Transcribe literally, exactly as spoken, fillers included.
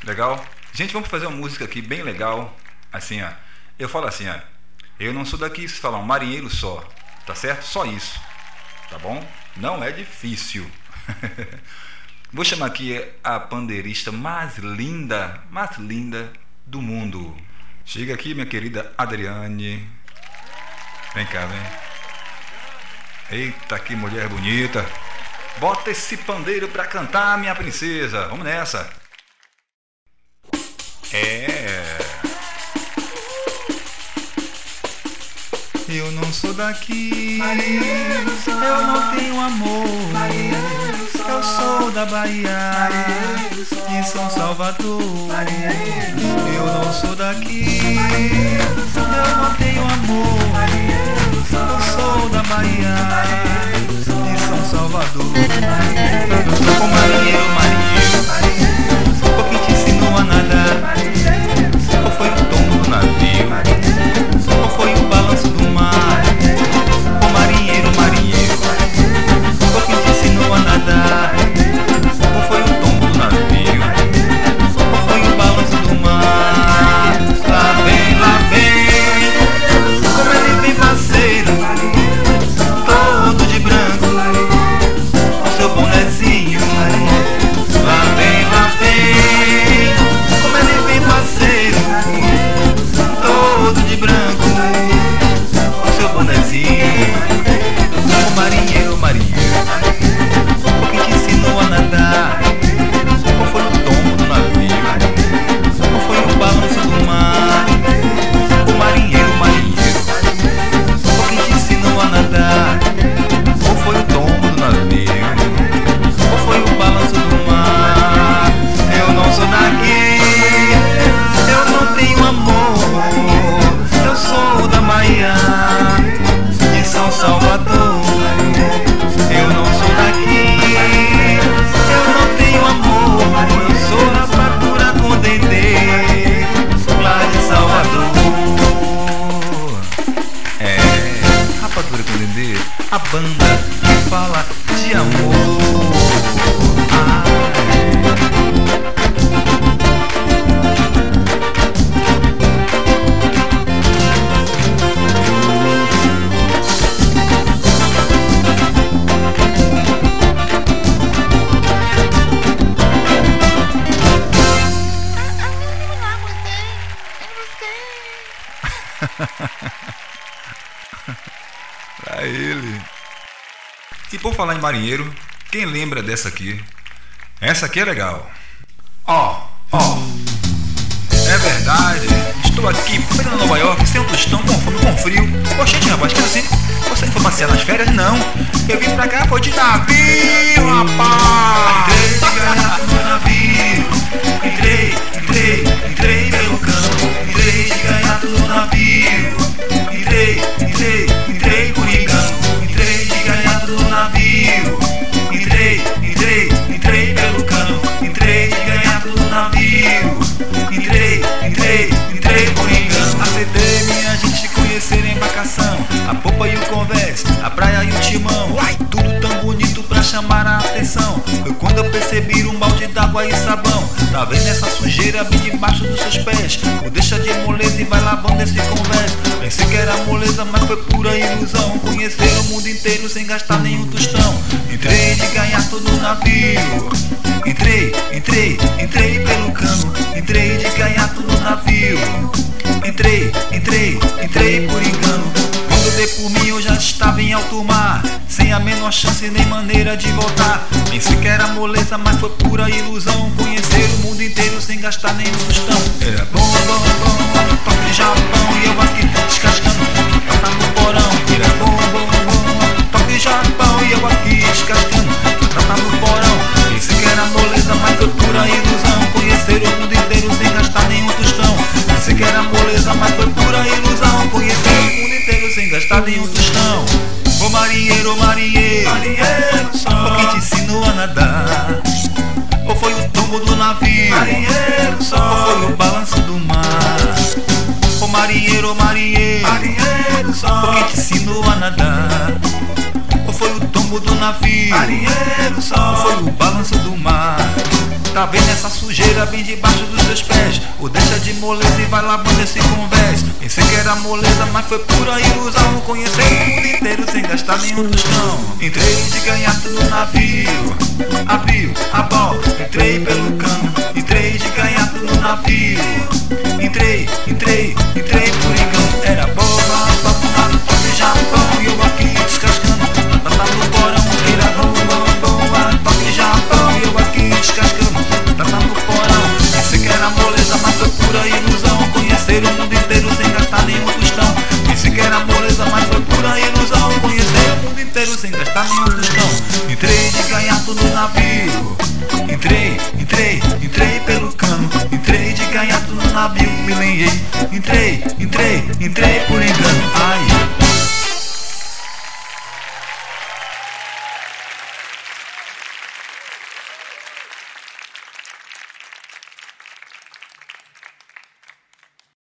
Legal? Gente, vamos fazer uma música aqui bem legal. Assim, ó. Eu falo assim, ó. Eu não sou daqui, vocês falam um marinheiro só. Tá certo? Só isso. Tá bom? Não é difícil. Vou chamar aqui a pandeirista mais linda, mais linda do mundo. Chega aqui, minha querida Adriane. Vem cá, vem. Eita, que mulher bonita. Bota esse pandeiro pra cantar, minha princesa. Vamos nessa. É. Eu não sou daqui, eu não tenho amor. Eu sou da Bahia, de São Salvador. Eu não sou daqui, eu não tenho amor. Eu sou da Bahia, de São Salvador. Ô marinheiro, marinheiro, o que te ensinou a nadar? Ou foi o tombo do navio? Ou foi o balanço do mar? Ô marinheiro, marinheiro, o que te ensinou a nadar? Ou foi o tombo do navio? Ou foi o balanço do mar? Lá vem, lá vem, como ele vem parceiro, todo de branco, com seu bonezinho. Lá vem, lá vem, como ele vem parceiro, todo de branco, com seu bonezinho. O marinheiro, marinheiro, o que te ensinou a nadar? Ou foi o tombo do navio? Ou foi o balanço do mar? O marinheiro, marinheiro, o que te ensinou a nadar? Ou foi o tombo do navio? Ou foi o balanço do mar? Eu não sou daqui, eu não tenho amor. Eu sou da Bahia, de São Salvador. Eu não sou daqui, eu não tenho amor. Eu sou rapadura com dendê, lá de Salvador. É, rapadura com dendê, a banda que fala de amor. Ai. Pra ele. E por falar em marinheiro, quem lembra dessa aqui? Essa aqui é legal. Ó, ó. É verdade. Estou aqui feito em Nova York, sem um tostão, com fome, com frio. Oxente, rapaz, que assim? Você não foi passear nas férias? Não. Eu vim pra cá, foi de navio, rapaz. Entrei de gaiato no navio. Entrei, entrei, entrei pelo cano. Entrei de gaiato no navio. Entrei, entrei, entrei por engano. Entrei de gaiato no navio. Entrei, entrei, entrei pelo cano. Entrei de gaiato no navio. Entrei, entrei, entrei por engano. Aceitei minha gente se conhecer em embarcação. A popa e o convés, a praia e o timão. Uai, tudo tão bonito pra chamar a atenção. Foi quando eu percebi um balde d'água e sabão. Tá vendo essa sujeira bem debaixo dos seus pés? Ou deixa de moleza e vai lavando esse convés. Pensei que era moleza, mas foi pura ilusão. Conhecer o mundo inteiro sem gastar nenhum tostão. Entrei de gaiato no navio. Entrei, entrei, entrei pelo cano. Entrei de gaiato no navio. Entrei, entrei, entrei por engano. Quando dei por mim eu já estava em alto mar, sem a menor chance nem maneira de voltar. Pensei que era moleza, mas foi pura ilusão. Conhecer o mundo inteiro sem gastar nenhum tostão. Era bom, bom, bom, toque de Japão. E eu aqui descascando, tá no porão. Era bom, bom, bom, toque de Japão. E eu aqui descascando, tá no porão. Pensei que era moleza, mas foi pura ilusão. Conhecer o mundo inteiro sem gastar nenhum tostão. Pensei que era moleza, mas foi pura ilusão. Conhecer o mundo inteiro sem gastar nenhum tostão. Ô marinheiro, marinheiro, marinheiro só, o que te ensinou a nadar? Ou foi o tombo do navio? Marinheiro só, ou foi o balanço do mar? Ô marinheiro, marinheiro, marinheiro só, o que te ensinou a nadar? Ou foi o tombo do navio? Marinheiro só, ou foi o balanço do mar? Tá vendo essa essa sujeira bem debaixo dos seus pés. Ou deixa de moleza e vai lavando esse convés. Pensei que era moleza, mas foi pura ilusão. Conhecer o mundo inteiro sem gastar nenhum tostão. Entrei de ganhato no navio, abriu a bola, entrei pelo cano. Entrei de ganhato no navio, entrei, entrei, entrei por engano. Era boba, papo, toque Japão, e eu aqui descascando. Batata no porão, vira boa, boa, toque Japão, e eu aqui descascando. Batata no porão, pensei que era moleza, mas foi pura ilusão. Conhecer o mundo inteiro sem gastar nenhum tostão. Pensei que era moleza, mas foi pura ilusão. Conhecer o mundo inteiro sem gastar nenhum tostão. Entrei de ganhato no navio, entrei, entrei, entrei pelo cano. Entrei de ganhato no navio, me lenhei. Entrei, entrei, entrei por engano. Ai.